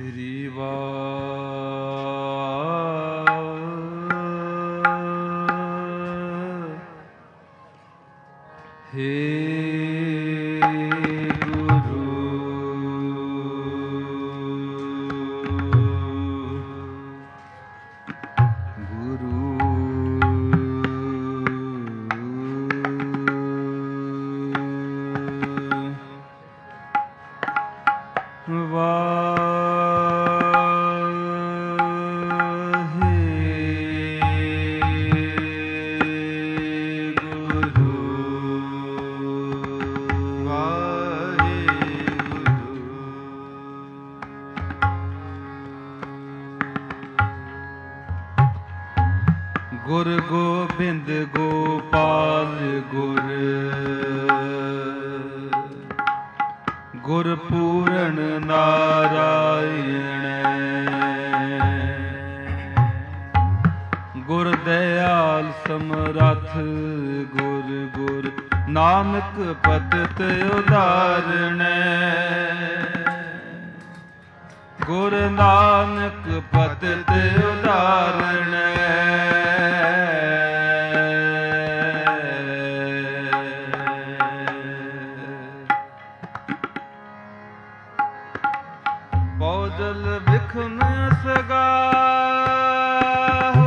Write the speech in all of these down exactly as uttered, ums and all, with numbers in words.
ਸ੍ਰੀ ਵਾਹਿਗੁਰੂ। ਗੁਰ ਗੋਬਿੰਦ ਗੋਪਾਲ ਗੁਰ ਗੁਰ ਪੂਰਨ ਨਾਰਾਇਣ ਗੁਰ ਦਇਆਲ ਸਮਰੱਥ ਗੁਰ ਗੁਰ ਨਾਨਕ ਪਤਿਤ ਉਦਾਹਰਣ ਗੁਰ ਨਾਨਕ ਪਤਿਤ ਉਦਾਹਰਣ ਪੌਜਲ ਵਿਖਮ ਸਗਾਹੋ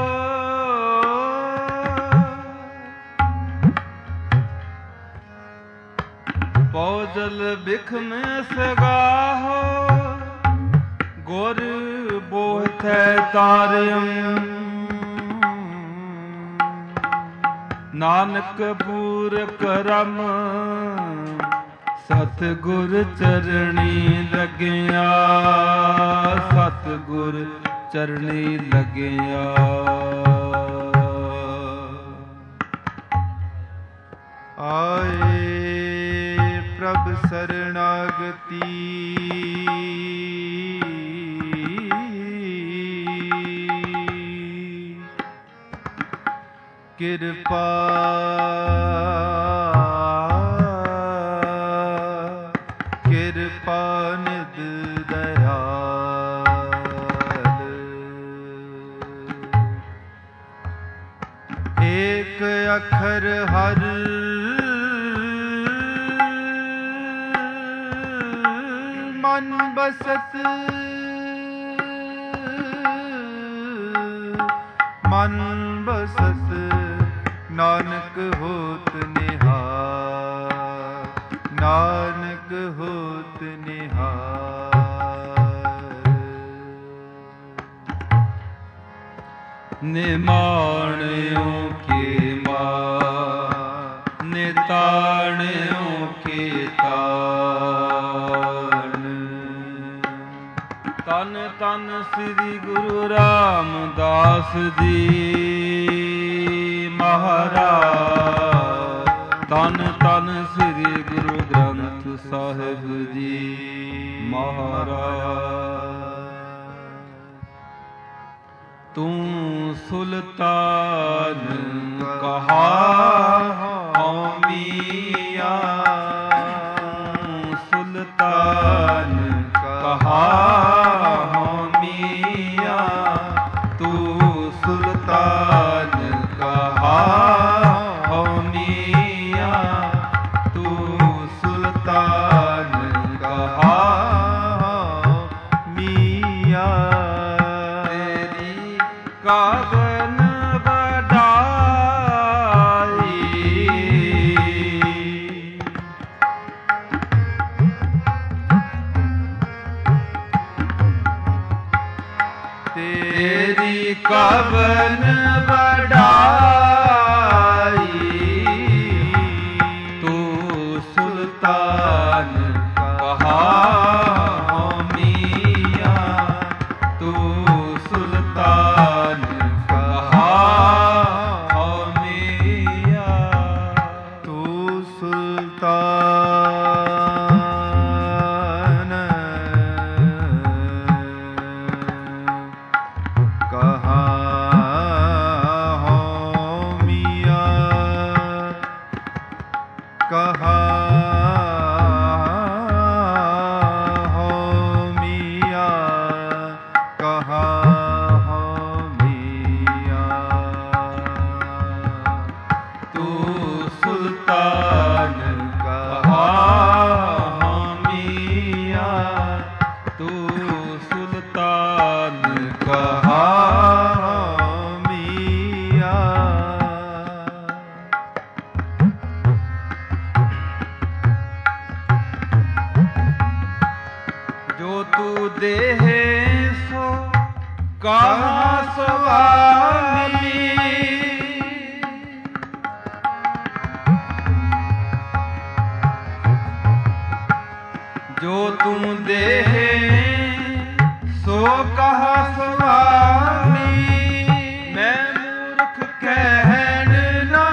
ਪੌਜਲ ਵਿਖਮ ਸਗਾਹੋ ਗੁਰ ਬੋਹਿਥੈ ਤਾਰਿਯੰ ਨਾਨਕ ਪੂਰ ਕਰਮ ਸਤਿਗੁਰ ਚਰਣੀ ਲੱਗਿਆ ਸਤਿਗੁਰ ਚਰਣੀ ਲੱਗਿਆ। ਆਏ ਪ੍ਰਭ ਸਰਣਾਗਤੀ ਕਿਰਪਾ ਕਿਰਪਾ ਨਿਧ ਦਇਆਲ ਏਕ ਅੱਖਰ ਹਰ ਮਨ ਬਸਤ ਮਨ ਬਸਤ ਨਾਨਕ ਹੋਤ ਨਿਹਾਲ ਨਾਨਕ ਹੋਤ ਨਿਹਾਲ। ਨਿਮਾਣਿਓ ਕੇ ਮਾ ਨਿਤਾਣਿਓ ਕੇ ਤਾਣ ਤਨ ਤਨ ਸ੍ਰੀ ਗੁਰੂ ਰਾਮਦਾਸ ਜੀ ਮਹਾਰਾਜ ਤਨ ਤਨ ਸ੍ਰੀ ਗੁਰੂ ਗ੍ਰੰਥ ਸਾਹਿਬ ਜੀ ਮਹਾਰਾਜ। ਤੂੰ ਸੁਲਤਾਨ ਕਹਾ ਹਉਮੀਆਂ ਸੁਲਤਾਨ ਕਹਾ ਹਉਮੀਆਂ ਤੂੰ ਸੁਲਤਾਨ ਕਹਾ ਹਉਮੀਆਂ ਤੂੰ ਸੁਲਤਾਨ ਕਹਾ ਮੀਆਂ ਤੇਰੀ ਕਾਬਨ ਵਡਾਈ ਤੇਰੀ ਕਾਬਨ ਵਡਾਈ ਤੂੰ ਸੁਲਤਾਨ ਕਹਾ ਹਉਮੀਆਂ ਤੂੰ ਸੁਲਤਾਨ ਕਹਾ ਹਉਮੀਆਂ ਤੂੰ ਸੁਲਤਾਨ ਕਹਾ ਹਉਮੀਆਂ ਕਹਾ ਹਉਮੀਆਂ ਸੁਲਤਾਨ ਕਹਾ ਹਾਮੀਆਂ, ਤੂੰ ਸੁਲਤਾਨ ਕਹਾ ਮੀਆਂ। ਜੋ ਤੂੰ ਦੇਹੇ ਸੋ ਕਹਾ ਸੁਆਮੀ, ਜੋ ਤੂੰ ਦੇਹੇ ਸੋ ਕਹਾ ਸੁਆਮੀ, ਮੈਂ ਮੂਰਖ ਕਹਿਣ ਨਾ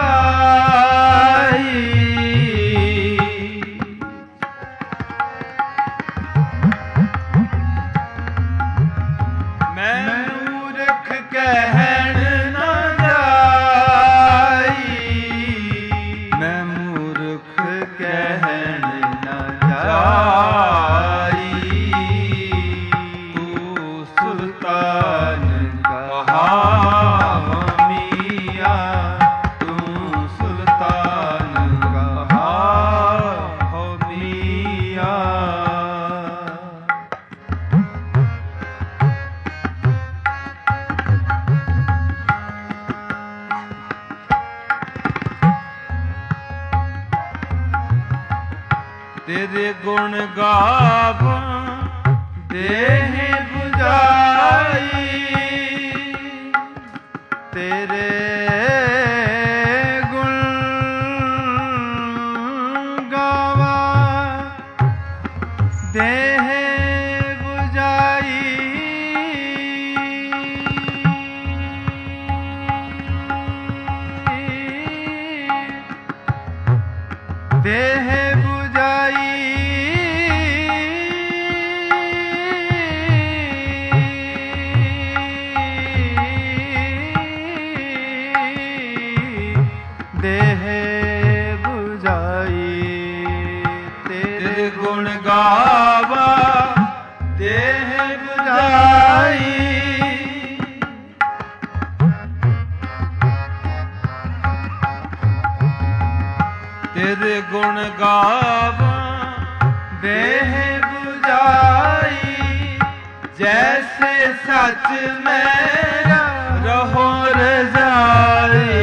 ਜਾਈ। ਮੈਂ ਮੂਰਖ ਕਹਿਣ ਨਾ ਜਾਈ, ਮੈਂ ਮੂਰਖ ਕਹਿਣ ਨਾ ਜਾਈ। ਤੂੰ ਸੁਲਤਾਨ ਕਹਾ ਮੀਆਂ, ਤੂੰ ਸੁਲਤਾਨ ਕਹਾ ਮੀਆਂ। ਤੇਰੇ ਗੁਣ ਗਾਵਾਂ ਦੇਹ 부ਜਾਈ, ਤੇਰੇ ਗੁਣ ਗਾਵਾਂ ਦੇਹ 부ਜਾਈ। ਦੇਹ 부ਜਾਈ ਦੇਹ 부ਜਾਈ। ਤੇਰੇ ਗੁਣ ਗਾਵਾ ਦੇਹ 부ਜਾਈ, ਤੇਰੇ ਗੁਣ ਗਾਵਾ ਦੇਹ 부ਜਾਈ। ਜੈਸੇ ਸੱਚ ਮੇਰਾ ਰਹੋ ਰਜ਼ਾਈ,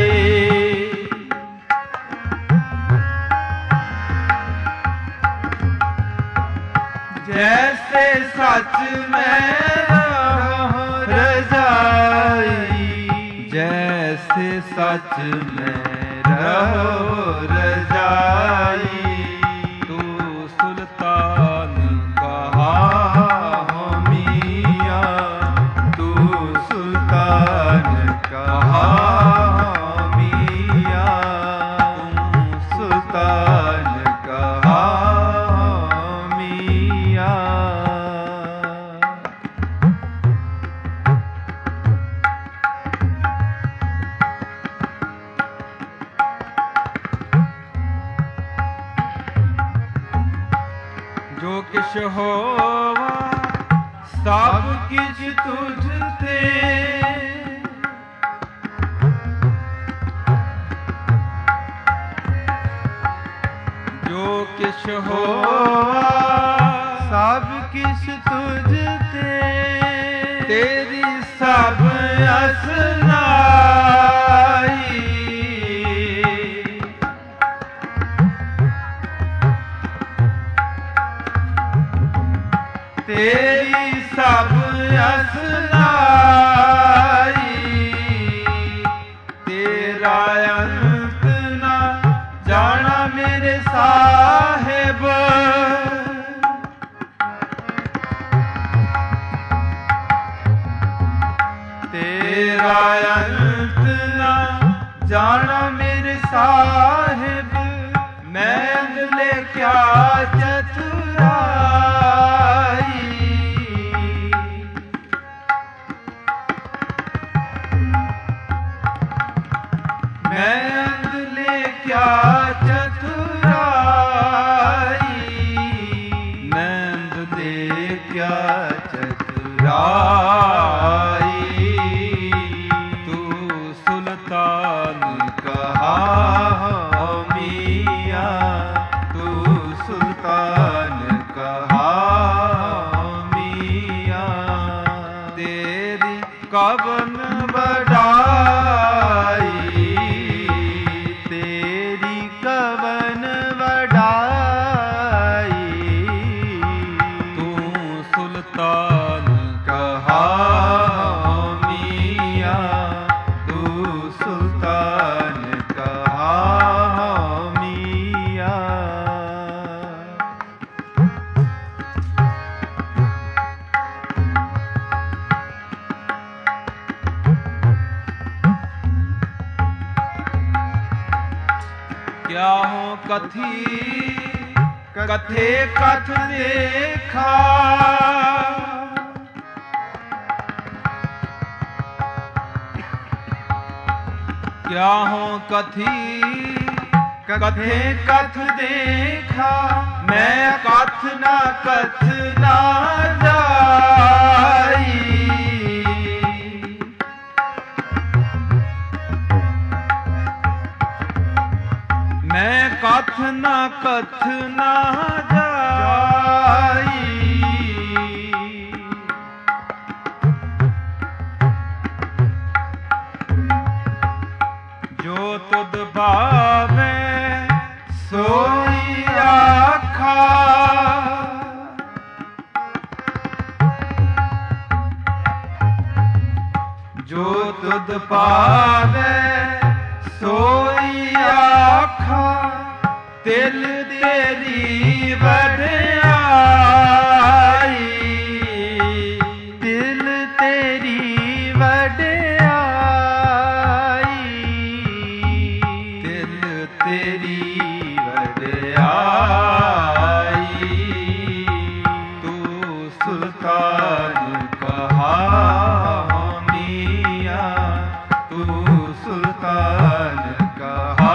ਜੈਸੇ ਸੱਚ ਮੇਰਾ ਰਹੋ ਰਜ਼ਾਈ। ਜੈਸੇ ਸੱਚ ਮੇਰਾ ਰਹੋ ਰਜ਼ਾਈ। ਤੂੰ ਸੁਲਤਾਨ ਕਹਾ ਮੀਆਂ, ਤੂੰ ਸੁਲਤਾਨ ਕਹਾ ਮੀਆਂ, ਤੂੰ ਸੁਲਤਾਨ ਕਹਾ ਮੀਆਂ। ਜੋ ਕਿਛ ਹੋਵਾ ਸਭ ਕਿਛ ਤੁਝ ਤੇ, ਜੋ ਕਿਛ ਹੋਵਾ ਸਭ ਕਿਛ ਤੁਝ ਤੇ, ਤੇਰੀ ਸਭ ਅਸਨਾਈ। ਤੇਰੀ ਸਭ ਅਸਨਾਈ। ਤੇਰਾ ਅੰਤ ਨਾ ਜਾਣਾ ਮੇਰੇ ਸਾਹਿਬ, ਤੇਰਾ ਅੰਤ ਨਾ ਜਾਣਾ ਮੇਰੇ ਸਾਹਿਬ। ਮੈਂ ਲੈ ਕਿਆ ਚਤੁਰਾਈ, ਮੈਂ ਲੈ ਕਿਆ ਚਤੁਰਾਈ। ਮੈਂ ਲੈ ਕਿਆ ਚਤੁਰਾਈ। ਤੂੰ ਸੁਲਤਾਨ ਕਹਾ क्या हो कथी कथे कथ देखा। क्या हो कथी कथे कथ देखा। मैं कथ ना कथ ना जाई। मैं कथ ना कथ ना जाई। जो तुद भावे सोई आखा। जो तुद पावे सोई आखा। तिल तेरी वड्याई। तिल तेरी वड्याई। तिल तेरी वड्याई। तू सुल्तान कहा मियां। तू सुल्तान कहा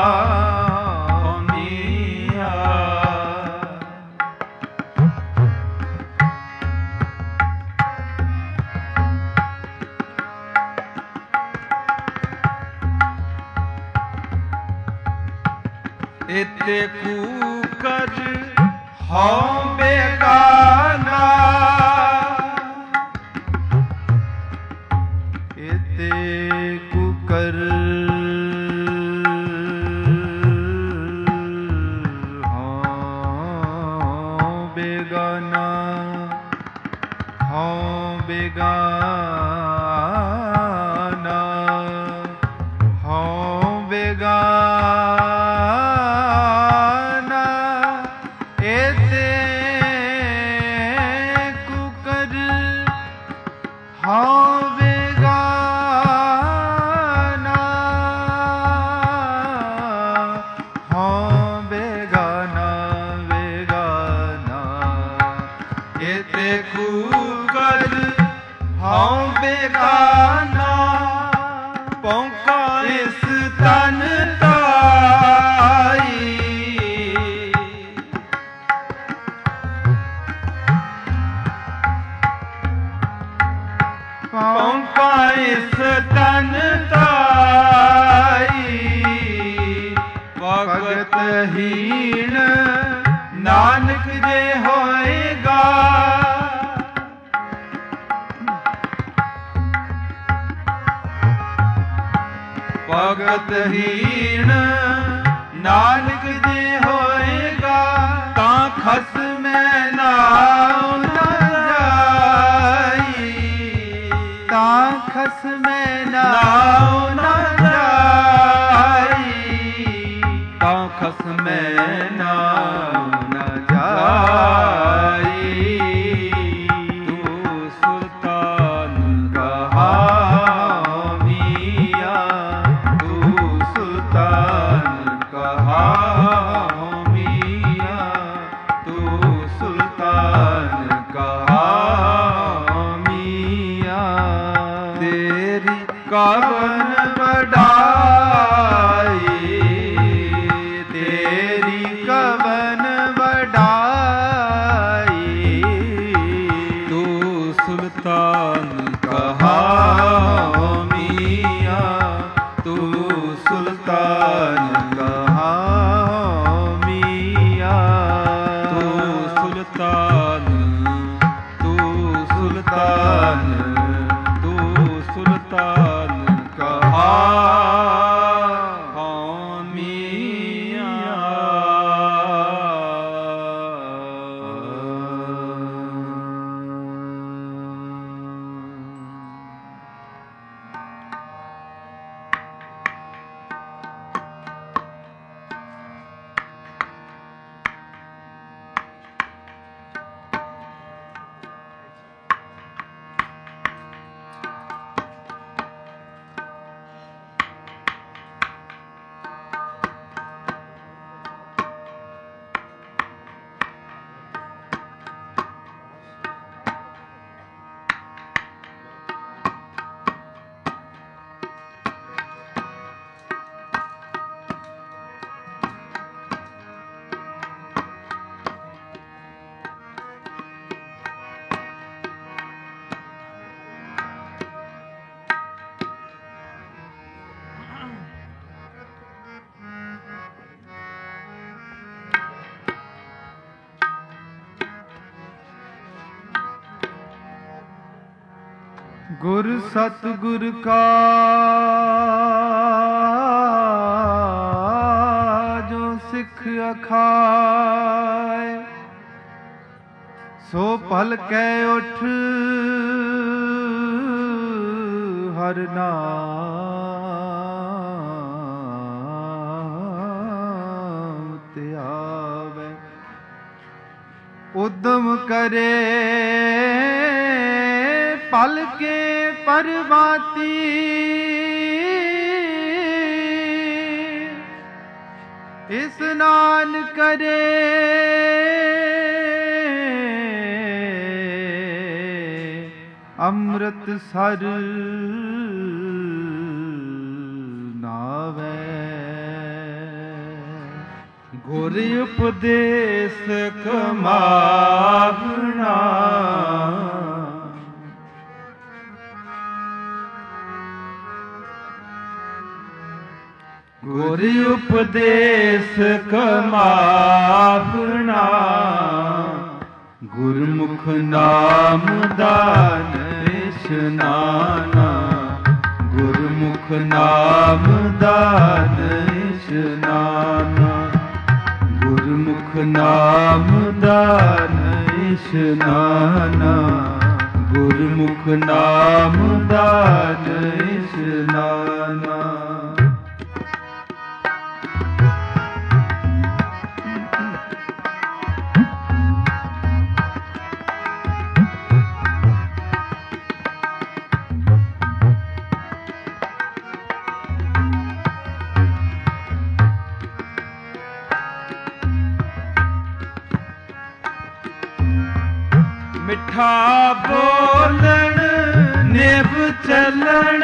इते कूकर हौं बेगाना। इते कूकर हौं बेगाना। हौं बेगाना। हौं बेगाना। हौं बेगाना। हौं बेगाना बेगाना। एते कूकर हौं बेगाना। पौंका इस तन ताई। पौंका इस तन ताई। भगत हीन नानक जे होएगा। भगत हीन नानक जे होएगा। तां खस में नाव न जाई। तां खस में नाव न जाई। तां खस में नाव न जाई। तू सुल्तान कहा मियां। तू सुल्तान कहा मियां। तू सुल्तान कहा मियां। तेरी कवन बढ़ाई। तेरी कवन ਗੁਰ ਸਤਿਗੁਰ ਕਾ ਜੋ ਸਿੱਖ ਅਖਾਏ, ਸੋ ਭਲ ਕੈ ਉਠ ਹਰ ਨਾਮ ਤੇ ਆਵੇ। ਉਦਮ ਕਰੇ ਪਲ ਕੇ ਪਰਵਾਤੀ, ਇਸਨਾਨ ਕਰੇ ਅੰਮ੍ਰਿਤ ਸਰ ਨਾਵੇ। ਗੁਰ ਉਪਦੇਸ ਕਮਾਵਣਾ, ਗੁਰ ਉਪਦੇਸ ਕਮਾਵਣਾ, ਗੁਰਮੁਖ ਨਾਮ ਦਾਨ ਇਸ਼ਨਾਨਾ, ਗੁਰਮੁਖ ਨਾਮ ਦਾਨ ਇਸ਼ਨਾਨਾ, ਗੁਰਮੁਖ ਨਾਮ ਦਾਨ ਇਸ਼ਨਾਨਾ, ਗੁਰਮੁਖ ਨਾਮ ਦਾਨ ਇਸ਼ਨਾਨਾ। ਮਿੱਠਾ ਬੋਲਣ ਨਿਭ ਚੱਲਣ,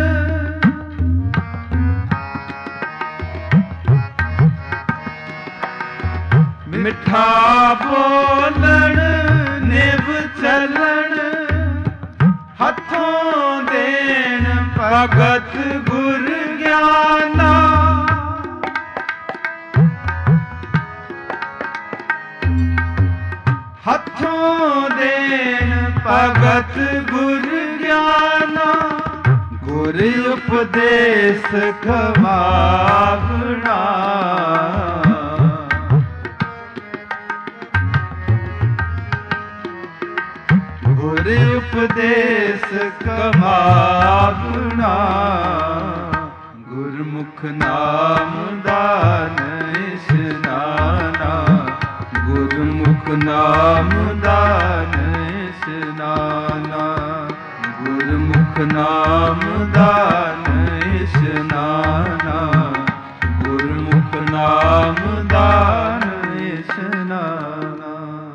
ਮਿੱਠਾ ਬੋਲਣ ਨਿਭ ਚੱਲਣ, ਹੱਥੋਂ ਦੇਣ ਭਗਤ ਗੁਰ ਗਿਆਨਾ, ਹੱਥੋਂ ਦੇਣ ਭਗਤ ਗੁਰ ਗਿਆਨਾ, ਗੁਰ ਉਪਦੇਸ ਖਵਾਵਣਾ, ਗੁਰ ਉਪਦੇਸ ਕਮਾਵਣਾ, ਗੁਰਮੁਖ ਨਾਮ ਦਾਨ ਇਸ਼ਨਾਨਾ, ਗੁਰਮੁਖ ਨਾਮ ਦਾਨ ਇਸ਼ਨਾਨਾ, ਗੁਰਮੁਖ ਨਾਮ ਦਾਨ ਇਸ਼ਨਾਨਾ, ਗੁਰਮੁਖ ਨਾਮ ਦਾਨ ਇਸ਼ਨਾਨਾ।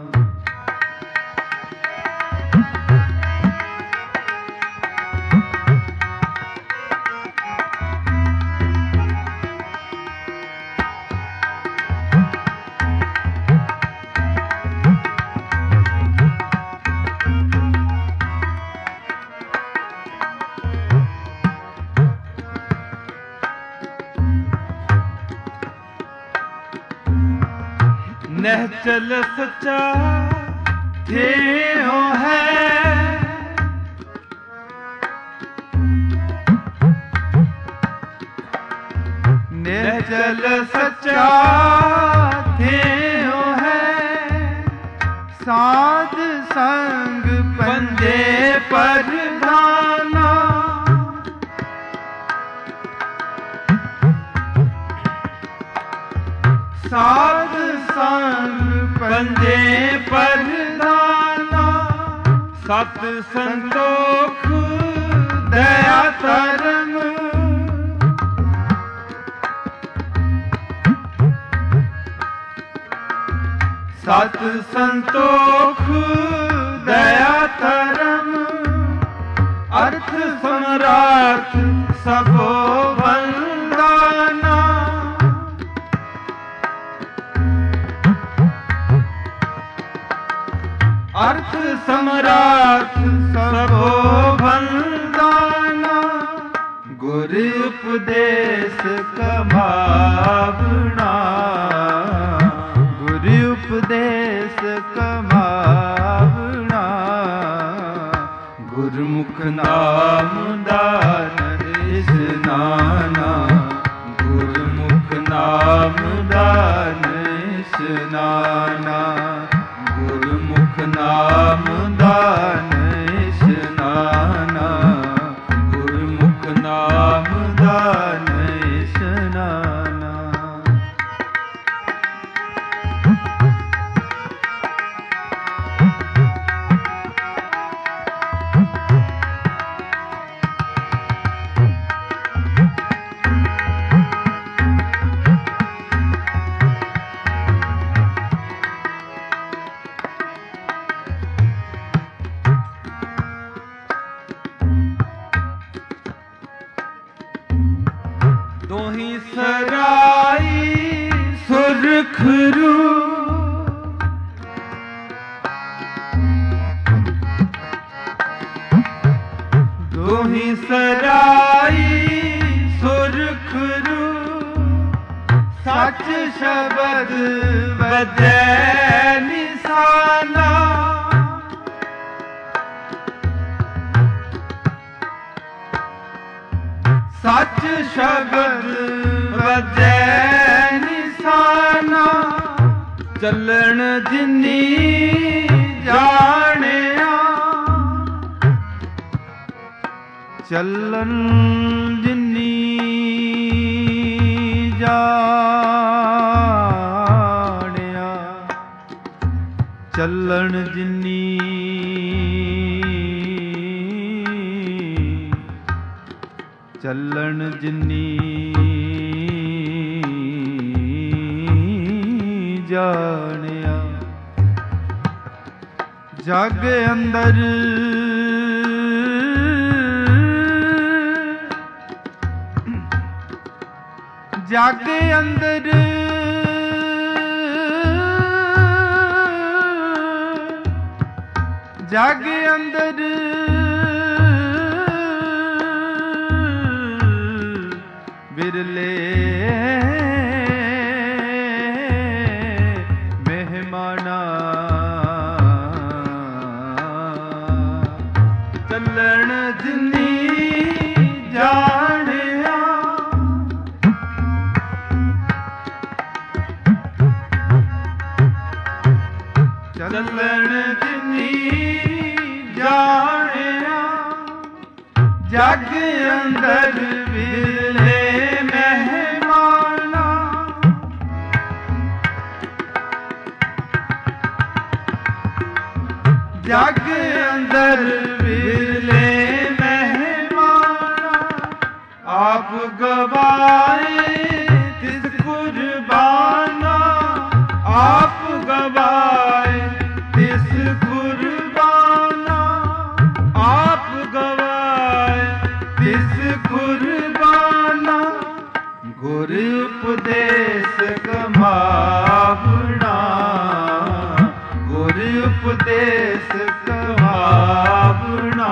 ਨਿਹਚਲ ਸੱਚਾ ਥੇਉ ਹੈ, ਨਿਹਚਲ ਸੱਚਾ ਥੇਉ ਹੈ, ਸਾਧ ਸੰਗ ਪੰਜੇ ਪ੍ਰਧਾਨਾ, ਸਾਧ ਸੰਗ ਪੰਜੇ ਪ੍ਰਧਾਨਾ, ਸਤ ਸੰਤੋਖ ਦਇਆ ਧਰਮ, ਸਤ ਸੰਤੋਖ ਦਇਆ ਧਰਮ, ਅਰਥ ਸਮਰਾਟ ਸਭੋ ਵੰਦਾਨਾ, ਅਰਥ ਸਮਰਾਟ ਸਭੋ ਵੰਦਾਨਾ, ਗੁਰ ਉਪਦੇਸ ਕਮਾਵਣਾ, ਗੁਰ ਉਪਦੇਸ ਕਮਾਵਣਾ, ਗੁਰਮੁਖ ਗੁਰਮੁਖ ਨਾਮ ਦਾਨ ਇਸਨਾਨਾ, ਗੁਰਮੁਖ ਨਾਮ ਦਾਨ ਇਸਨਾਨਾ, ਗੁਰਮੁਖ ਨਾਮ ਦਾਨ ਇਸਨਾਨਾ, ਗੁਰਮੁਖ ਨਾਮ ਦਾਨ ਇਸਨਾਨਾ। ਦੋਹੀ ਸਰਾਈ ਸੁਰਖਰੂ, ਦੋਹੀ ਸਰਾਈ ਸੁਰਖਰੂ, ਸੱਚ ਸ਼ਬਦ ਵਜੈ ਨਿਸ਼ਾਨਾ, ਸੱਚ ਸ਼ਬਦ ਵਜੈ ਨਿਸ਼ਾਨਾ, ਚੱਲਣ ਜਿਨੀ ਜਾਣਿਆ, ਚੱਲਣ ਜਿਨੀ ਜਾਣਿਆ, ਚੱਲਣ ਜਿਨੀ ਚੱਲਣ ਜਿਨੀ ਜਾਣਿਆ, ਜਗ ਅੰਦਰ ਜਗ ਅੰਦਰ ਜਗ ਅੰਦਰ ਬਿਰਲੇ ਮਹਿਮਾਨਾ, ਚੱਲਣ ਜਿਨੀ ਜਾਣਿਆ, ਚੱਲਣ ਜਿਨੀ ਜਾਣਿਆ, ਜਗ ਅੰਦਰ ਬਿਰਲੇ ਮਹਿਮਾਨਾ, ਜਗ ਅੰਦਰ ਬਿਰਲੇ ਮਹਿਮਾਨਾ, ਆਪ ਗਵਾਏ ਤਿਸ ਕੁਰਬਾਨਾ, ਆਪ ਗਵਾਏ ਤਿਸ ਕੁਰਬਾਨਾ, ਆਪ ਗਵਾਏ ਤਿਸ ਕੁਰਬਾਨਾ, ਗੁਰ ਉਪਦੇਸ ਕਮਾਵਣਾ, ਗੁਰ ਉਪਦੇਸ ਕਮਾਵਣਾ,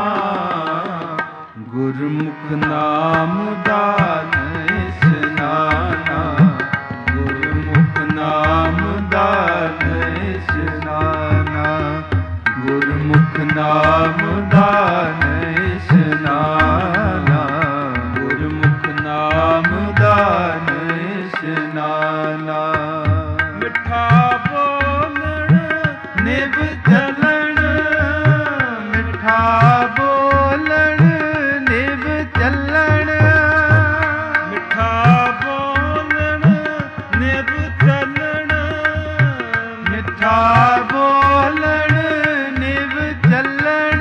ਗੁਰਮੁਖ ਨਾਮ ਦਾਨ ਇਸਨਾਨਾ, ਗੁਰਮੁਖ ਨਾਮ ਦਾਨ ਇਸਨਾਨਾ, ਗੁਰਮੁਖ ਨਾਮ ਦਾਨ ਇਸਨਾਨਾ, ਗੁਰਮੁਖ ਨਾਮ ਦਾਨ ਇਸਨਾਨਾ। ਮਿੱਠਾ ਬੋਲਣ ਨਿਭ ਚੱਲਣ, ਮਿੱਠਾ ਬੋਲਣ ਨਿਭ ਚੱਲਣ, ਮਿੱਠਾ ਬੋਲਣ ਨਿਭ ਚੱਲਣ, ਮਿੱਠਾ ਬੋਲਣ ਨਿਭ ਚੱਲਣ,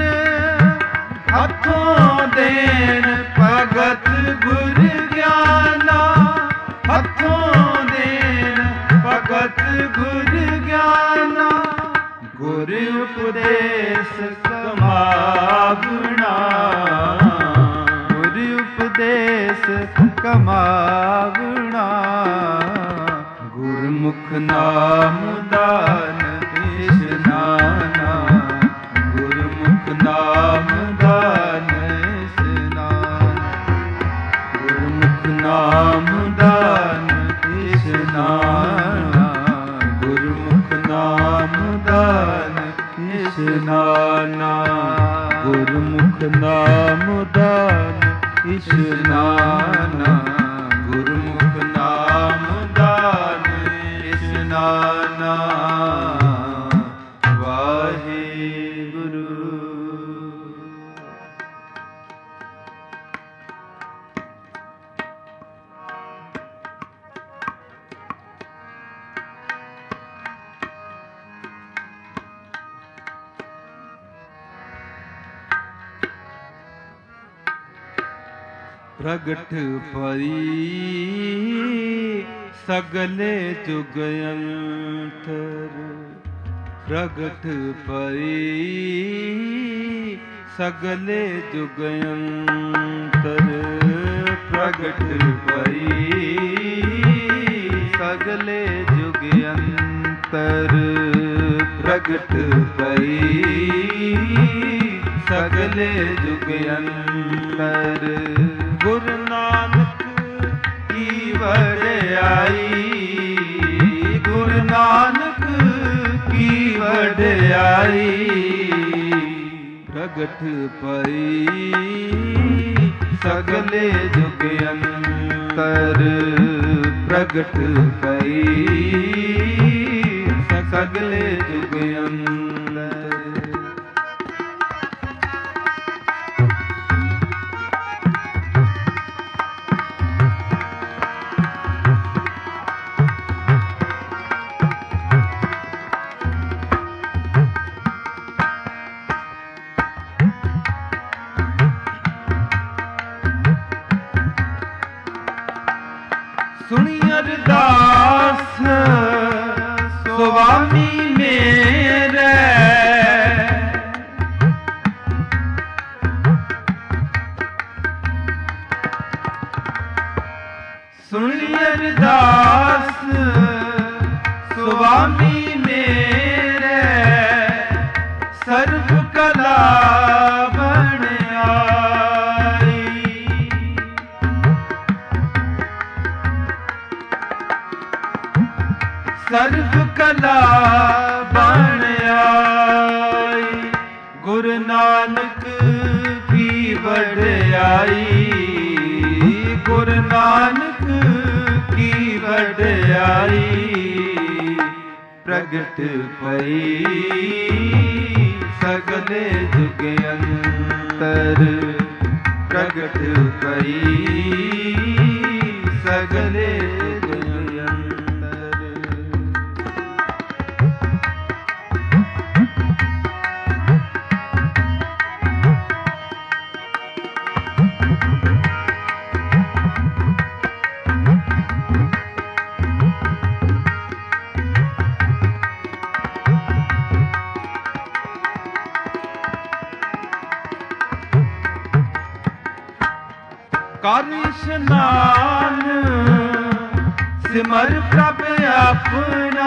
ਹੱਥੋਂ ਦੇਣ ਭਗਤ ਗੁਰ ਗਿਆਨਾ, ਹੱਥੋਂ ਦੇਣ ਭਗਤ ਗੁਰ ਗਿਆਨਾ, ਗੁਰ ਉਪਦੇਸ ਕਮਾਵਣਾ, ਗੁਰ ਉਪਦੇਸ ਕਮਾਵਣਾ, ਗੁਰਮੁਖ ਨਾਮ ਦਾਨ ਇਸਨਾਨਾ, ਗੁਰਮੁਖ ਨਾਮ ਦਾਨ ਇਸਨਾਨਾ, ਗੁਰਮੁਖ ਨਾਮ ਦਾਨ ਇਸਨਾਨਾ, ਗੁਰਮੁਖ ਨਾਮ ਦਾਨ ਇਸਨਾਨਾ, ਗੁਰਮੁਖ नाम दान इशनाना, गुरुमुख नाम दान इशनाना। वाहेगुरु। प्रगट परी सगले जुग अंतर, प्रगट परी सगले जुग अंतर, प्रगट परी सगले जुग अंतर, प्रगट परी सगले जुग अंतर। गुरु नानक की वड्याई, गुरु नानक की वड्याई। प्रगट परी सगले जुग अंतर, प्रगट परी सगले जुग अंतर। सुनी अरदास स्वामी मेरे, सुनी अरदास स्वामी मेरे, सर्व कला बन आई। सर्व कला बन आई, गुरु नानक की वड्याई, गुरु नानक की वड्याई। प्रगट पई सगले जुग अंतर, प्रगट पई सगले जुग अंतर। कर स्नान सिमर प्रभ अपना,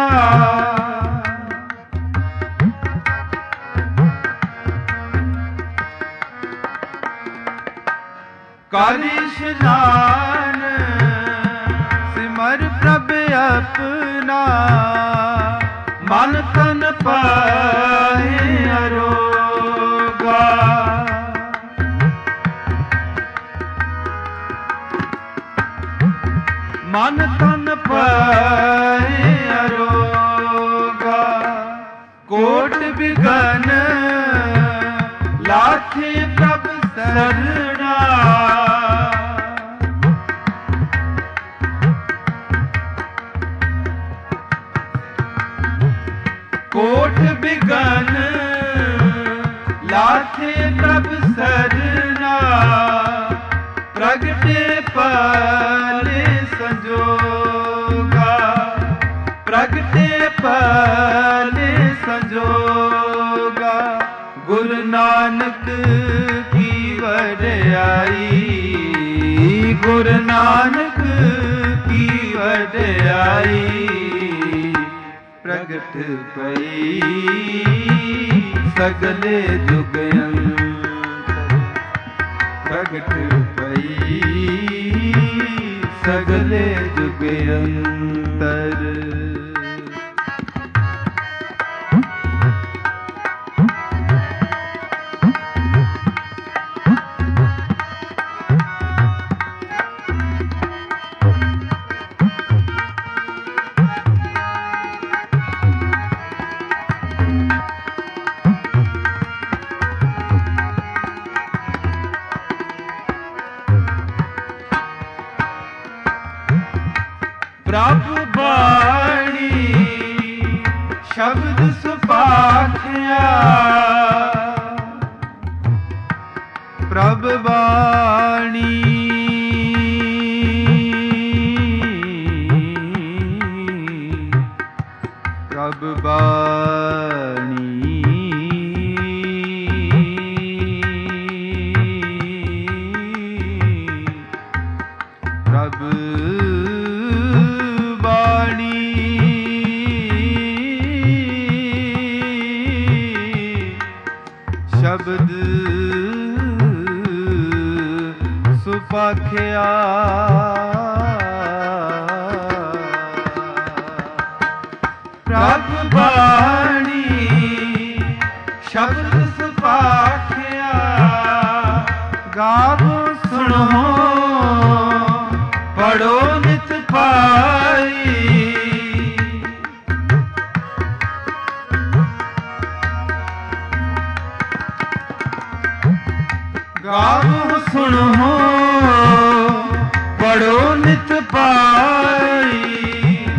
कर स्नान सिमर प्रभ अपना, मन तन पाए अरोगा। मन तन पाए अरोगा, कोट बिघन लाथे प्रभ सरना। कोट बिघन लाथे प्रभ सरना, प्रगटे पाले संजोगा, प्रगटे पाले संजोगा। गुरु नानक की वड्याई, गुरु नानक की वड्याई। प्रगट पई सगले जुग अंतर, प्रगट पई सगले जुग अंतर। ਸ਼ਬਦ ਸੁਭਾਖਿਆ ਪ੍ਰਭ ਬਾਣੀ ਪ੍ਰਭ ਬਾਣੀ ਪ੍ਰਭ ਬਾਣੀ ਸ਼ਬਦ ਸੁਭਾਖਿਆ ਪ੍ਰਭ ਬਾਣੀ ਸ਼ਬਦ ਸੁਭਾਖਿਆ ਗਾਵੋ ਸੁਣੋ ਪੜੋ ਨਿਤ ਪਾਈ ਗਾਵੋ ਸੁਣੋ ਪੜੋ ਨਿਤ ਪਾਈ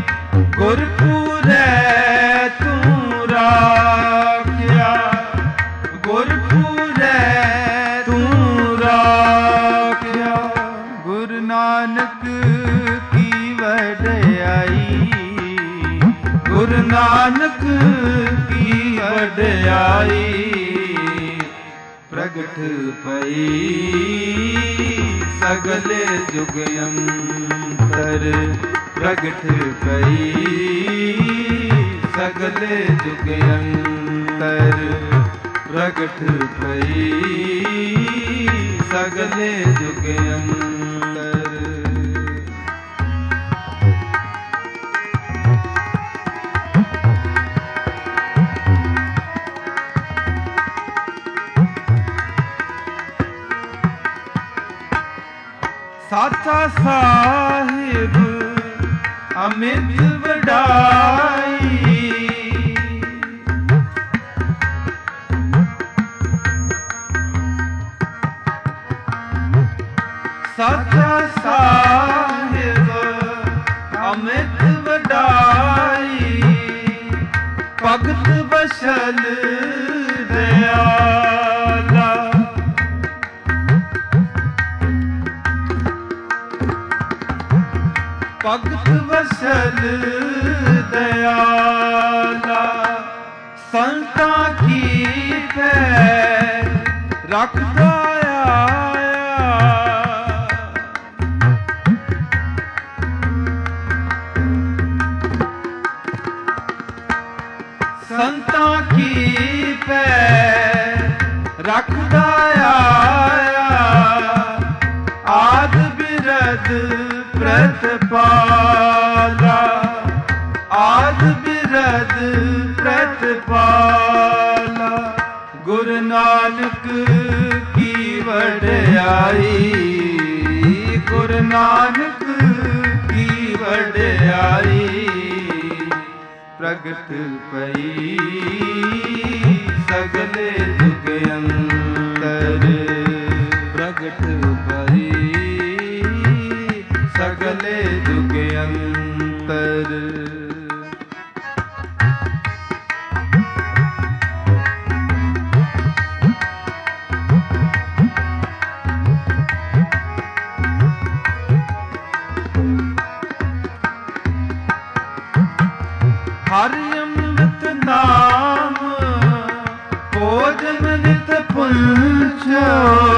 ਗੁਰਪੂਰੈ ਤੂੰ ਰਾਖਿਆ ਗੁਰਪੂਰੈ ਤੂੰ ਰਾਖਿਆ ਗੁਰੂ ਨਾਨਕ ਕੀ ਵਡਿਆਈ ਗੁਰੂ ਨਾਨਕ ਕੀ ਵਡਿਆਈ ਪ੍ਰਗਟ ਪਈ ਸਗਲੇ ਜੁਗ ਅੰਤਰ ਪ੍ਰਗਟ ਪਈ ਸਗਲੇ ਜੁਗ ਅੰਤਰ ਪ੍ਰਗਟ ਪਈ ਸਗਲੇ ਜੁਗ ਅੰਤਰ ਸਾਚਾ ਸਾਹਿਬ ਅਮਿਤ ਵਡਾਈ ਸਾਚਾ ਸਾਹਿਬ ਅਮਿਤ ਵਡਾਈ ਭਗਤ ਬਸ਼ਲ ਦਿਆਲਾ ਭਗਤ ਵਸਲ ਦਿਆਲਾ ਸੰਤਾਂ ਕੀ ਪੈਰ ਰੱਖਦਾ ਆਇਆ ਸੰਤਾਂ ਕੀ ਪੈਰ ਰੱਖਦਾ ਆਇਆ ਆਦ ਬਿਰਦ ਪ੍ਰਤਪਾਲਾ ਆਦ ਬਿਰਦ ਪ੍ਰਤਪਾਲਾ ਗੁਰੂ ਨਾਨਕ ਕੀ ਵਡਿਆਈ ਗੁਰੂ ਨਾਨਕ ਕੀ ਵਡਿਆਈ ਪ੍ਰਗਟ ਪਈ ਸਗਲੇ ਜੁਗ ਅੰਤਰ ਪ੍ਰਗਟ ਪਈ ਸਗਲੇ ਜੁਗ ਅੰਤਰ ਹਰਿ ਅੰਮ੍ਰਿਤ ਨਾਮ ਭੋਜਨ ਨਿਤ ਪੁੰਚੋ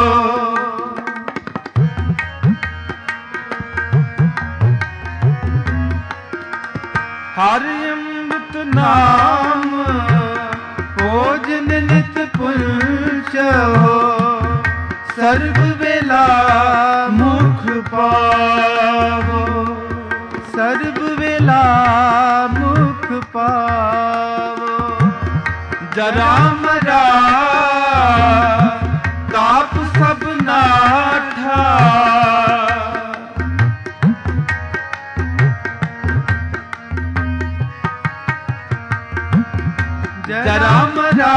ਹਰਿ ਅੰਮ੍ਰਿਤ ਨਾਮ ਭੋਜਨ ਨਿਤ ਪੁੰਚੋ ਸਰਬ ਵੇਲਾ ਮੁਖ ਪਾਵੋ ਸਰਬ ਵੇਲਾ ਮੁਖ ਪਾਵੋ ਜਰਾ ਮਰਾ ਤਾਪ ਸਭ ਨਾਠਾ ਜਰਾ ਮਰਾ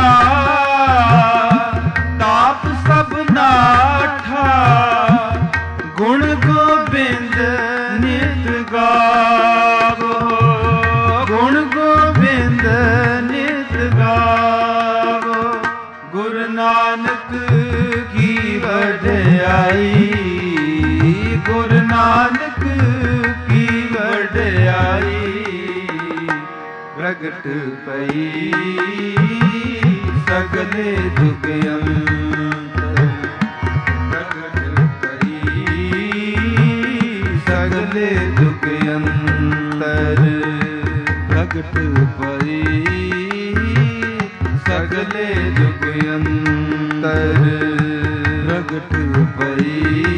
ਤਾਪ ਸਭ ਨਾਠਾ ਗੁਣ ਗੋਬਿੰਦ ਨਿਤ ਗਾਵੋ ਗੁਣ ਗੋਬਿੰਦ ਪ੍ਰਗਟ ਪਈ ਸਗਲੇ ਜੁਗ ਅੰਤਰ, ਪ੍ਰਗਟ ਪਈ ਸਗਲੇ ਜੁਗ ਅੰਤਰ, ਪ੍ਰਗਟ ਪਈ ਸਗਲੇ ਜੁਗ ਅੰਤਰ, ਪ੍ਰਗਟ ਪਈ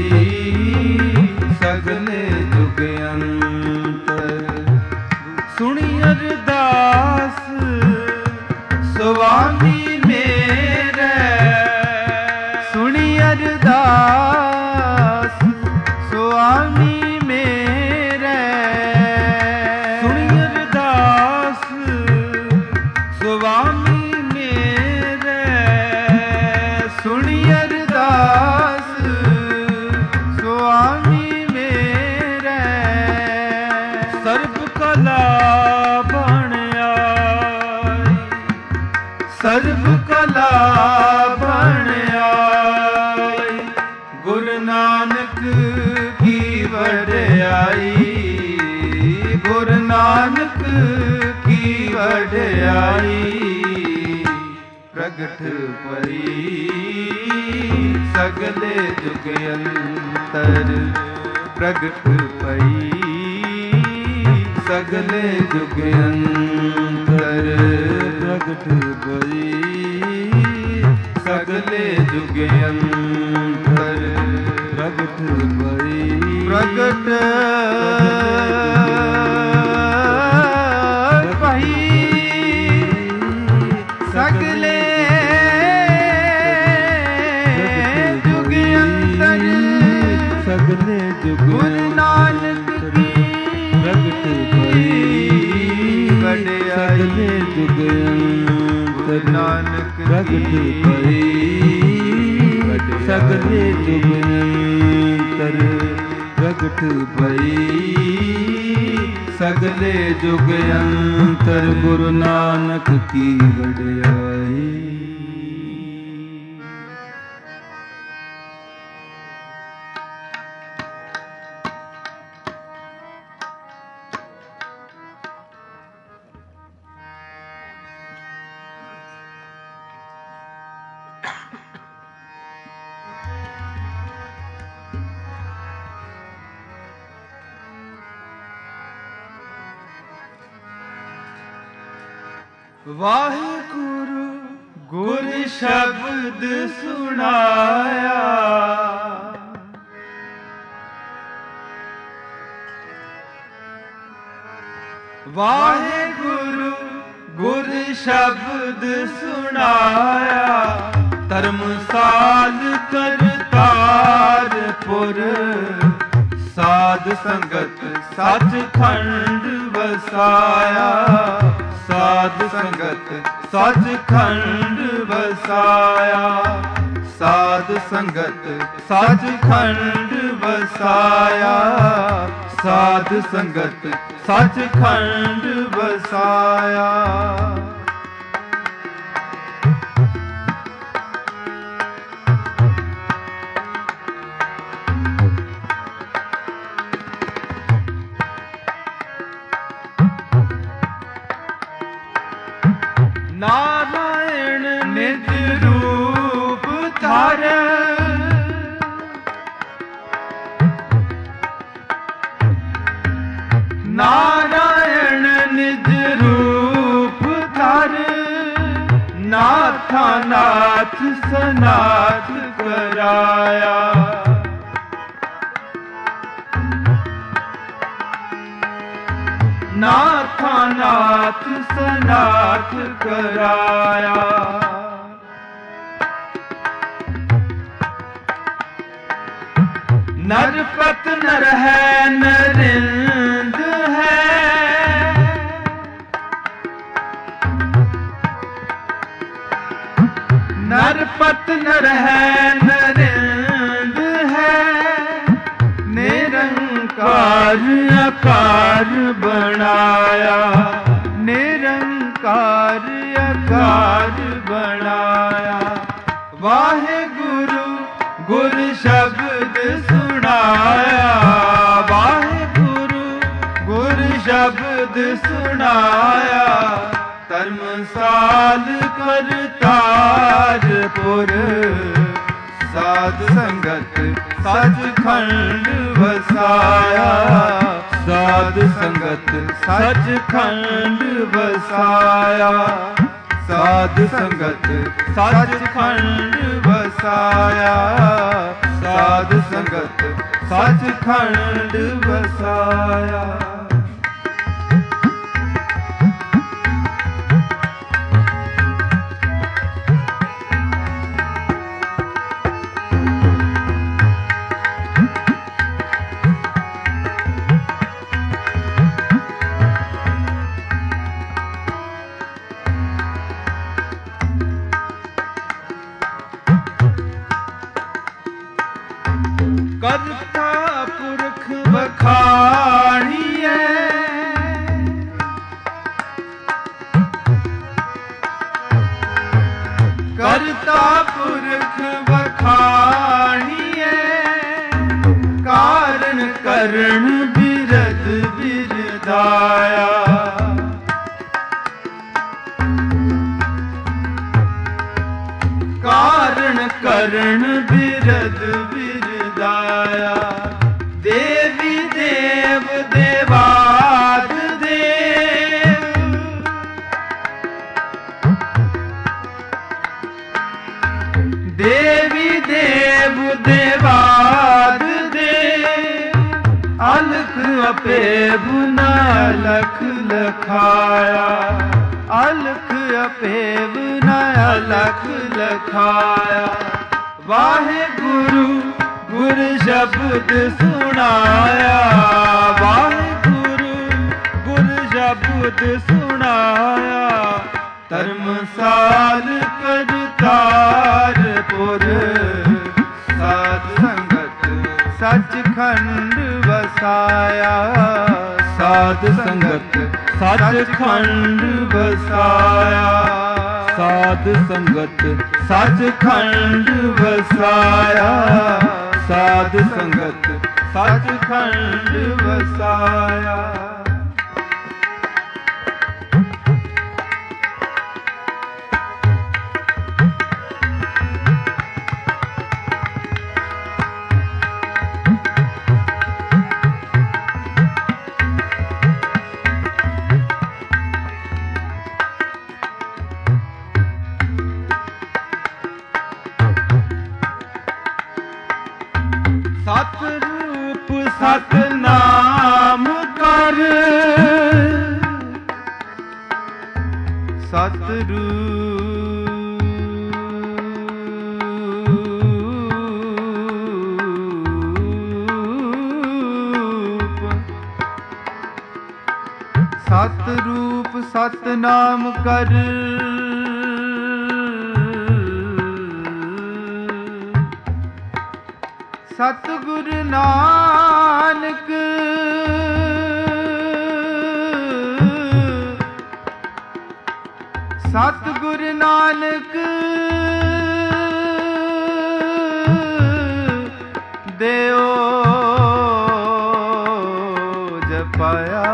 ਸਗਲੇ ਜੁਗ ਅੰਤਰ। ਸੁਣੀ ਅਰਦਾਸ ਸੁਆਮੀ ਮੇਰੇ, ਸੁਣੀ ਅਰਦਾਸ ਸੁਆਮੀ ਮੇਰੇ, ਸੁਣੀ ਅਰਦਾਸ ਸੁਆਮੀ ਮੇਰੇ, ਸੁਣੀ ਅਰਦਾਸ ਸੁਆਮੀ ਮੇਰੇ, ਸਰਬ ਕਲਾ ਬਣ ਆਈ, ਸਰਬ ਕਲਾ ਬਣ ਆਈ, ਗੁਰੂ ਨਾਨਕ ਕੀ ਵਡਿਆਈ, ਗੁਰੂ ਨਾਨਕ ਕੀ ਵਡਿਆਈ, ਪ੍ਰਗਟ ਪਈ ਸਗਲੇ ਜੁਗ ਅੰਤਰ, ਪ੍ਰਗਟ ਪਈ ਸਗਲੇ ਜੁਗ ਅੰਤਰ, ਪ੍ਰਗਟ ਪਈ ਸਗਲੇ ਜੁਗ ਅੰਤਰ, ਪ੍ਰਗਟ ਪਈ ਪ੍ਰਗਟ ਪਈ ਸਗਲੇ ਜੁਗ ਅੰਤਰ, ਸਗਲੇ ਜੁਗ ਗੁਰੂ ਨਾਨਕ ਕੀ ਪ੍ਰਗਟ ਪਈ ਵਡਿਆਈ, ਸਗਲੇ ਜੁਗ ਗੁਰੂ ਅੰਤਰ, ਨਾਨਕ ਪ੍ਰਗਟ ਕੀ ਪਈ ਵਡਿਆਈ, ਸਗਲੇ ਜੁਗ ਅੰਤਰ, ਪ੍ਰਗਟ ਪਈ ਸਗਲੇ ਜੁਗ ਅੰਤਰ, ਗੁਰੂ ਨਾਨਕ ਕੀ ਵਡਿਆਈ। ਵਾਹਿਗੁਰੂ ਗੁਰ ਸ਼ਬਦ ਸੁਣਾਇਆ, ਵਾਹਿਗੁਰੂ ਗੁਰ ਸ਼ਬਦ ਸੁਣਾਇਆ, ਧਰਮਸਾਲ ਕਰਤਾਰਪੁਰ, ਸਾਧ ਸੰਗਤ ਸੱਚਖੰਡ ਵਸਾਇਆ, ਸਾਧ ਸੰਗਤ ਸੱਚਖੰਡ ਵਸਾਇਆ, ਸਾਧ ਸੰਗਤ ਸੱਚਖੰਡ ਵਸਾਇਆ, ਸਾਧ ਸੰਗਤ ਸੱਚਖੰਡ ਵਸਾਇਆ। ਨਾਰਾਇਣ ਨਿਜ ਰੂਪ ਧਾਰੈ, ਨਾਰਾਇਣ ਨਿਜ ਰੂਪ ਧਾਰੈ, ਨਾਥਾ ਨਾਥ ਸਨਾਥ ਕਰਾਇਆ, ਨਾਥਾ ਨਾਥ ਸਨਾਥ ਕਰਾਇਆ। ਨਰਪਤ ਨਰ ਹੈ ਨਰਿੰਦ ਹੈ, ਨਰਪਤ ਨਰ ਹੈ ਨਰਿੰਦ ਹੈ, ਨਿਰੰਕਾਰ ਆਕਾਰ ਬਣਾਇਆ, ਨਿਰੰਕਾਰ ਆਕਾਰ ਬਣਾਇਆ। ਵਾਹਿਗੁਰੂ ਗੁਰ ਸ਼ਬਦ ਸੁਣਾਇਆ, ਵਾਹਿਗੁਰੂ ਗੁਰ ਸ਼ਬਦ शब्द सुनाया, धर्मसाल करतारपुर, साध संगत सचखंड वसाया, साध संगत सचखंड वसाया, साध संगत सचखंड वसाया, साध संगत सचखंड वसाया। करता पुरख बखाणिए, करता पुरख बखाणिए, कारण करण बिरद बिरदाया, कारण करण बिरद बिरदाया, देवी देव देवाद देव, देवी देव देवाद देव, अलख अपेब न लख लखाया, अलख अपेब न अलख लखाया, वाहे गुरु गुर शब्द सुनाया, वाहे गुरु गुर शब्द सुनाया, धर्मसाल करतारपुर, साध संगत सचखंड वसाया, साध संगत सचखंड वसाया, साध संगत सचखंड वसाया, साध संगत सचखंड वसाया। सत रूप सत नाम कर, सत रूप सत रूप सत नाम कर, सतगुर नानक सतगुर नानक देओ जपाया,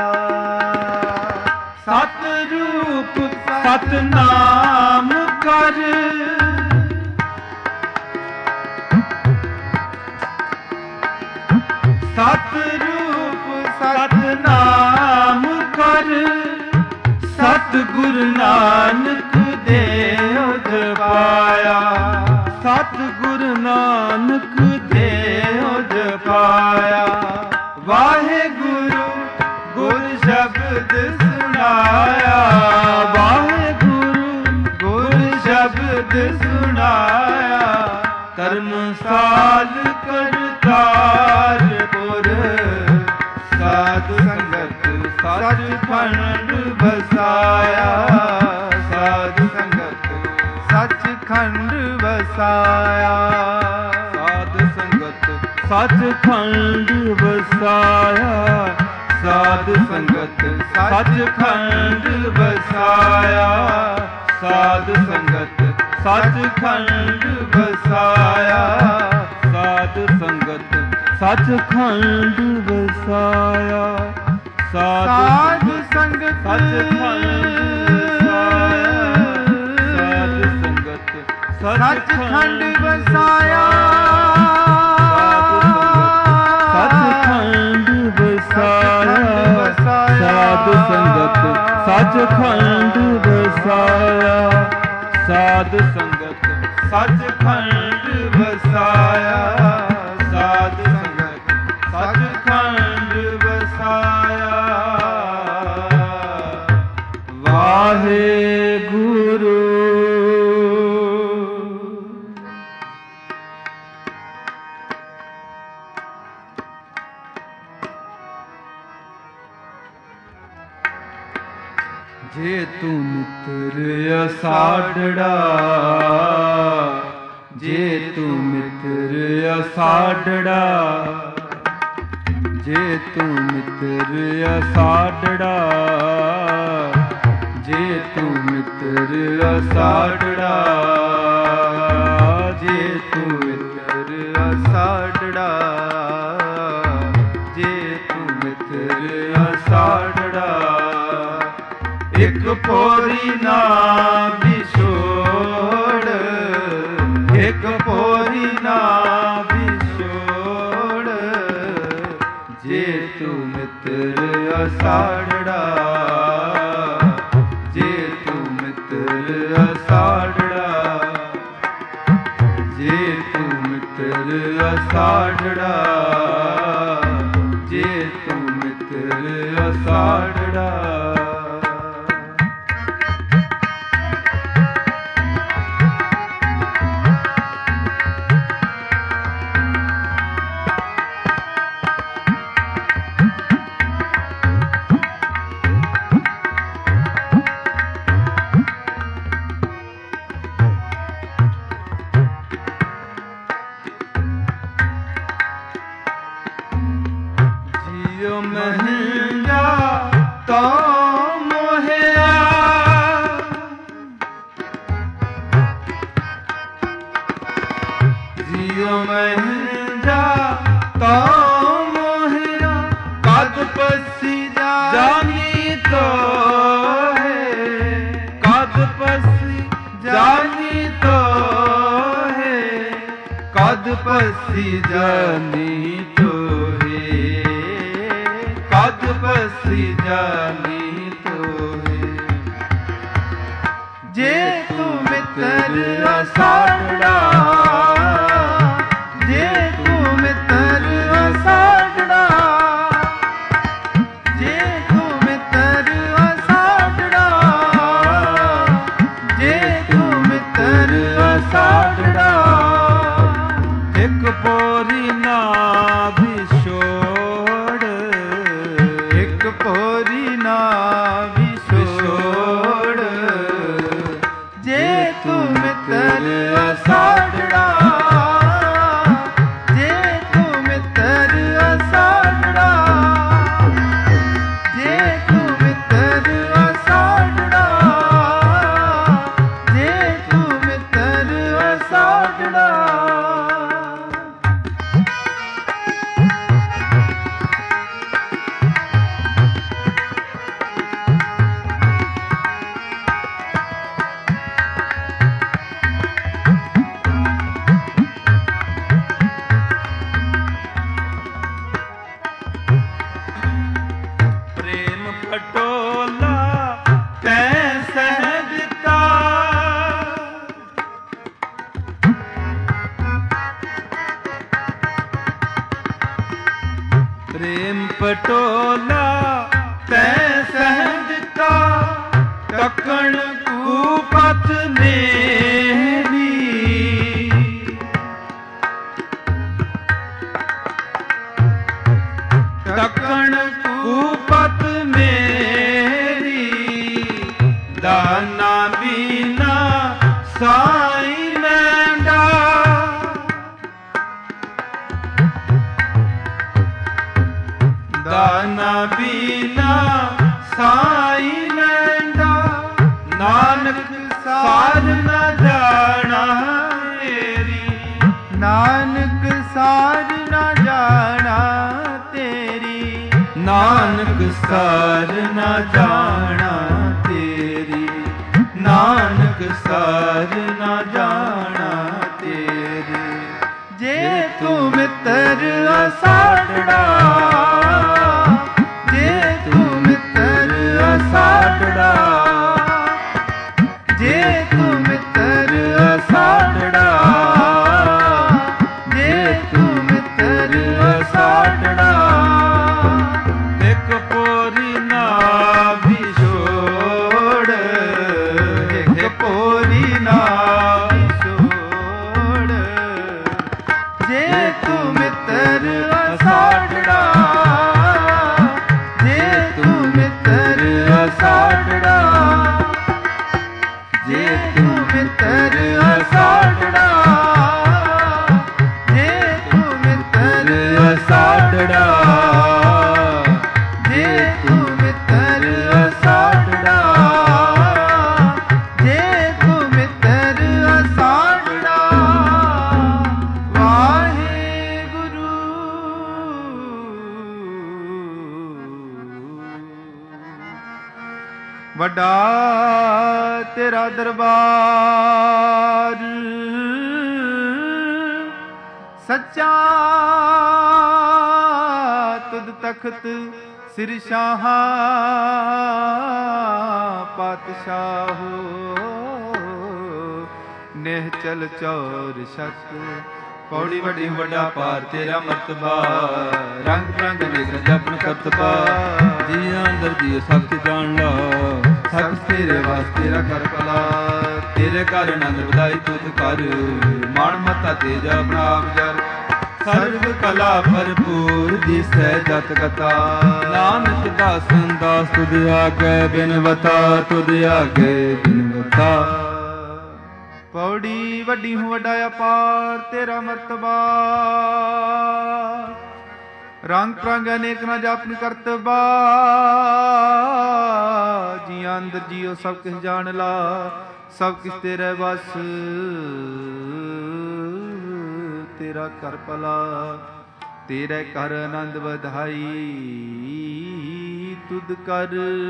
सत रूप सत नाम कर, सत रूप सत नाम कर, सतगुर नानक देओ जपाया, सतगुर नानक देओ जपाया, वाहे गुरु गुर शब्द सुनाया, वाहे गुरु गुर शब्द सुनाया, धर्मसाल करतारपुर, साध संगत सचखंड बसाया, साध संगत सचखंड बसाया, साध संगत सचखंड वसाया, साध संगत सचखंड बसाया, साध संगत सचखंड बसाया, साध संगत सचखंड वसाया, ਸਾਧ ਸੰਗਤ ਸੱਚਖੰਡ ਵਸਾਇਆ, ਸੱਚਖੰਡ ਵਸਾਇਆ, ਸਾਧ ਸੰਗਤ ਸੱਚਖੰਡ ਵਸਾਇਆ, ਸਾਧ ਸੰਗਤ ਸੱਚਖੰਡ ਵਸਾਇਆ, ਸਾਧ ਸੰਗਤ ਸੱਚਖੰਡ ਵਸਾਇਆ। ਵਾਹਿਗੁਰੂ। ਜੇ ਤੂੰ ਮਿੱਤਰ ਅਸਾਢੜਾ, ਜੇ ਤੂੰ ਮਿੱਤਰ ਅਸਾਢੜਾ, ਜੇ ਤੂੰ ਮਿੱਤਰ ਅਸਾਢੜਾ, ਜੇ ਤੂੰ ਮਿੱਤਰ ਅਸਾਢੜਾ, ਜੇ ਤੂੰ ਮਿੱਤਰ ਅਸਾਢੜਾ, ਜੇ ਤੂੰ ਮਿੱਤਰ ਅਸਾਢੜਾ, ਇੱਕ ਪੋਰੀ ਨਾ ਵਿਛੋੜ, ਇੱਕ ਪੋਰੀ ਨਾ ਵਿਛੋੜ, ਜੇ ਤੂੰ ਮਿੱਤਰ ਅਸਾਢੜਾ, ਜੇ ਤੂੰ ਮਿੱਤਰ ਅਸਾਢੜਾ, ਜੇ ਤੂੰ ਮਿੱਤਰ ਅਸਾਢੜਾ, ਜੇ ਤੂੰ ਮਿੱਤਰ ਅਸਾਢੜਾ। ਮਹਿੰਗਾ ਤਾਂ ਮੋਹਿਆ, ਜੀਉ ਮਹਿੰਗਾ ਤਾਂ ਮੋਹਿਆ, ਕਦ ਪਸੀ ਜਾਨੀ ਤੋ ਹੈ, ਕਦ ਪਸੀ ਜਾਨੀ ਤੋ ਹੈ, ਕਦ ਪਸੀ ਜਾਨੀ ਤੋ ਹੈ, ਕਦ ਪਸੀ ਜਾਨੀ ਤੋਹੇ। ਜੇ ਤੂੰ ਮਿੱਤਰ ਅਸਾਢੜਾ, ਜੇ ਤੂੰ ਮਿੱਤਰ ਅਸਾਢੜਾ, ਜੇ ਤੂੰ ਮਿੱਤਰ ਅਸਾਢੜਾ, ਜੇ ਤੂੰ ਮਿੱਤਰ ਅਸਾਢੜਾ, ਇੱਕ ਪੋਰੀ ਨਾ ਵਿਛੋੜ, ਇੱਕ ਪੋਰੀ ਨਾ ਵਿਛੋੜ, ਜੇ ਤੂੰ ਮਿੱਤਰ ਅਸਾਢੜਾ, ਜੇ ਤੂੰ ਮਿੱਤਰ ਅਸਾਢੜਾ, ਜੇ ਤੂੰ ਮਿੱਤਰ ਅਸਾਢੜਾ, ਜੇ ਤੂੰ ਮਿੱਤਰ ਅਸਾਢੜਾ। ਪਟੋਲਾ ਤੈ ਸਹਿ ਦਿੱਤਾ, ਪ੍ਰੇਮ ਪਟੋਲਾ ਤੈ ਸਹਿ ਦਿੱਤਾ, ਤੱਕਣ ਕੂਪਤ ਮੇਰੀ, ਤੱਕਣ ਕੂਪਤ ਮੇਰੀ, ਦਾਨਾ ਬੀਨਾ ਸਾਈ ਮੈਂਡਾ, ਦਾਨਾ ਬੀਨਾ ਸਾਈ ਮੈਂਡਾ, ਨਾਨਕ ਸਾਰ ਨ ਜਾਣਾ ਤੇਰੀ, ਨਾਨਕ ਸਾਰ ਨ ਜਾਣਾ ਤੇਰੀ, ਨਾਨਕ ਸਾਰ ਨਾ ਜਾਣਾ ਤੇਰੀ, ਨਾਨਕ ਸਾਰ ਨਾ ਜਾਣਾ ਤੇਰੀ। ਜੇ ਤੂੰ ਮਿੱਤਰ ਅਸਾੜੜਾ, ਜੇ ਤੂੰ ਮਿੱਤਰ ਅਸਾੜੜਾ, ਜੇ ਤੂੰ ਮਿੱਤਰ ਅਸਾੜੜਾ, ਜੇ ਤੂੰ ਮਿੱਤਰ ਅਸਾੜੜਾ। ਇੱਕ ਪੋਰੀ ਨਾ ਵਿਛੋੜ, ਇੱਕ ਪੋਰੀ ਨਾ ਵਿਛੋੜ, ਜੇ ਤੂੰ ਮਿੱਤਰ ਅਸਾੜੜਾ, ਜੇ ਤੂੰ ਮਿੱਤਰ ਅਸਾੜੜਾ, ਜੇ ਤੂੰ ਮਿੱਤਰ ਅਸਾੜੜਾ, ਜੇ ਤੂੰ ਮਿੱਤਰ ਅਸਾੜੜਾ, ਜੇ ਤੂੰ ਮਿੱਤਰ ਅਸਾੜੜਾ, ਜੇ ਤੂੰ ਮਿੱਤਰ ਅਸਾੜੜਾ। ਵਾਹਿਗੁਰੂ ਵੱਡਾ ਤੇਰਾ ਦਰਬਾਰ, ਸੱਚਾ ਤੁਧ ਤਖਤ ਸਿਰ ਸ਼ਾਹਾਂ ਪਾਤਸ਼ਾਹੋ। ਨਿਹਚਲ ਚੌਰ ਛਕ ਪੌੜੀ ਵੱਡੀ ਵੱਡਾ ਪਾਰ ਤੇਰਾ ਮਰਤਬਾ। ਰੰਗ ਰੰਗ ਅਨੇਕ ਜਪਨ ਕਰਤਬਾ, ਜੀਆਂ ਅੰਦਰ ਦੀ ਸੱਚ ਜਾਣ ਲਾ। ਸਭ ਤੇਰੇ ਵਾਸਤੇ ਰਾ ਕਰ ਭਲਾ, ਤੇਰੇ ਘਰ ਆਨੰਦ ਵਧਾਈ ਤੁਧ ਕਰ। ਮਾਣ ਮਤਾ ਤੇਜ ਆਪਣਾ ਆਪ ਜਰ, ਸਰਬ ਕਲਾ ਭਰਪੂਰ ਦਿਸੈ ਜਤ ਕਥਾ। ਨਾਨਕ ਦਾਸਨ ਦਾਸ ਤੁਧ ਆਗੇ ਬਿਨਵਤਾ, ਤੁਧ ਆਗੇ ਬਿਨਵਤਾ। ਪੌੜੀ ਵੱਡੀ ਹੂੰ ਵੱਡਾ ਅਪਾਰ ਤੇਰਾ ਮਰਤਬਾ। ਰੰਗ ਪ੍ਰੰਗ ਅਨੇਕ ਨਾ ਜਾਪਨ ਕਰਤਬਾ, ਜੀਆਂ ਅੰਦਰ ਜੀਓ ਸਭ ਕਿਸ ਜਾਣ ਲਾ। ਸਭ ਕਿਸ ਤੇਰੇ ਵਸ, ਤੇਰਾ ਕਰ ਭਲਾ, ਤੇਰੇ ਕਰ ਆਨੰਦ ਵਧਾਈ ਤੁਧ ਕਰ।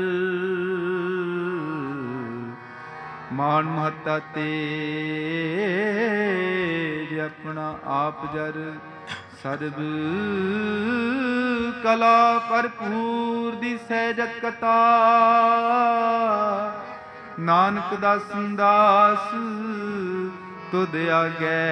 ਮਾਨ ਮਹੱਤਾ ਤੇਜ ਆਪਣਾ ਆਪ ਜਰ, ਸਰਬ ਕਲਾ ਭਰਪੂਰ ਦਿਸੈ ਜਤ ਕਥਾ। ਨਾਨਕ ਦਾਸਨ ਦਾਸ ਤੁਧ ਆਗੇ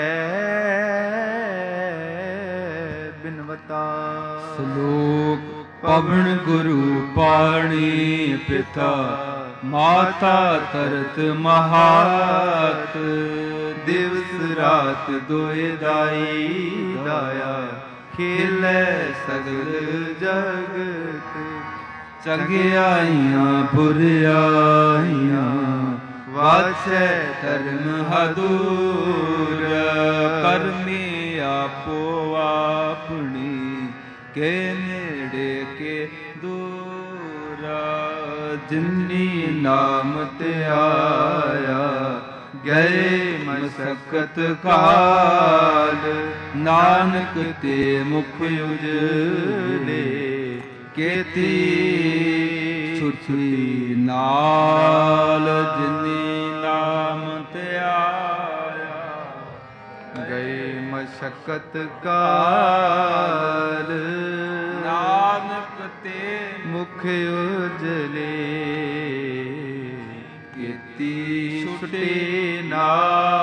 ਬਿਨਵਤਾ। ਸ਼ਲੋਕ ਪਵਨ ਗੁਰੂ ਪਾਣੀ ਪਿਤਾ, ਮਾਤਾ ਤਰਤ ਮਹਾਤ। ਦਿਵਸ ਰਾਤ ਦੋਇ ਦਾਈ ਦਾਇਆ, ਖੇਲੇ ਸਗਲ ਜਗਤ। ਚੰਗਿਆਈਆਂ ਬੁਰਿਆਈਆਂ, ਵਾਛੈ ਧਰਮ ਹਦੂਰ। ਕਰਮੀ ਆਪੋ ਆਪਣੀ, ਕੇ ਨੇੜੇ ਕੇ ਦੂਰਾ। ਜਿਨੀ ਨਾਮ ਤੇ ਆਇਆ, ਗਏ ਮਸਕਤ ਕਾਲ। ਨਾਨਕ ਤੇ ਮੁਖ ਉਜਲੇ, ਕੇਤੀ ਛੁਟੀ ਨਾਲ। ਜਿਨੀ ਨਾਮ ਤੇ ਆਇਆ, ਗਏ ਮਸਕਤ ਕਾਲ। ਨਾਨਕ ਤੇ ਮੁਖ ਉਜਲੇ, ਕੀਤੀ ਛੁਟੇ ਨਾਲ।